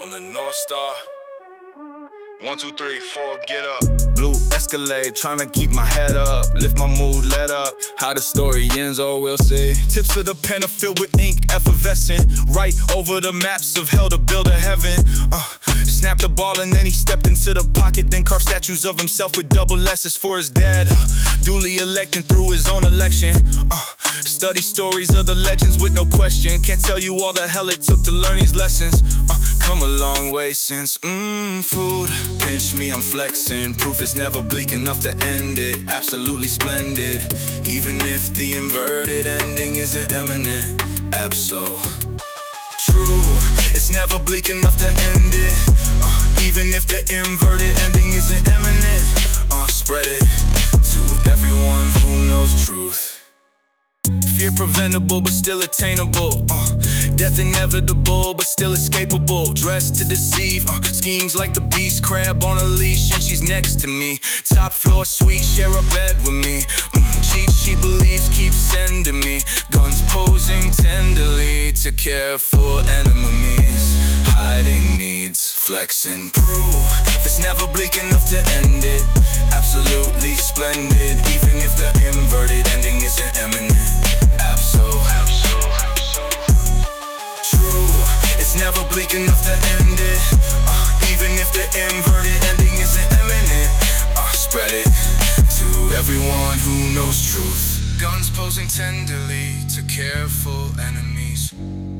on the North Star. 1, 2, 3, 4, get up. Blue Escalade, tryna keep my head up. Lift my mood, let up. How the story ends, oh, we'll see. Tips of the pen are filled with ink, effervescent. Right over the maps of hell to build a heaven. Snapped the ball and then he stepped into the pocket. Then carved statues of himself with double S's for his dad. Duly elected through his own election. Study stories of the legends with no question. Can't tell you all the hell it took to learn these lessons. Come a long way since food. Pinch me, I'm flexing. Proof is never bleak enough to end it. Absolutely splendid. Even if the inverted ending isn't imminent. Abso true. It's never bleak enough to end it. Even if the inverted ending isn't imminent. Spread it to everyone who knows truth. Fear preventable but still attainable. Death inevitable but still escapable. Dressed to deceive, schemes like the beast crab on a leash. And she's next to me. Top floor suite, share a bed with me. Cheats she believes keep sending me. Guns posing tenderly to care for enemies. Hiding needs, flexing proof. It's never bleak enough to end it. Absolutely splendid. Even if the inverted ending isn't imminent. True, it's never bleak enough to end it. Even if the inverted ending isn't imminent. Spread it to everyone who knows truth. Guns posing tenderly to careful enemies.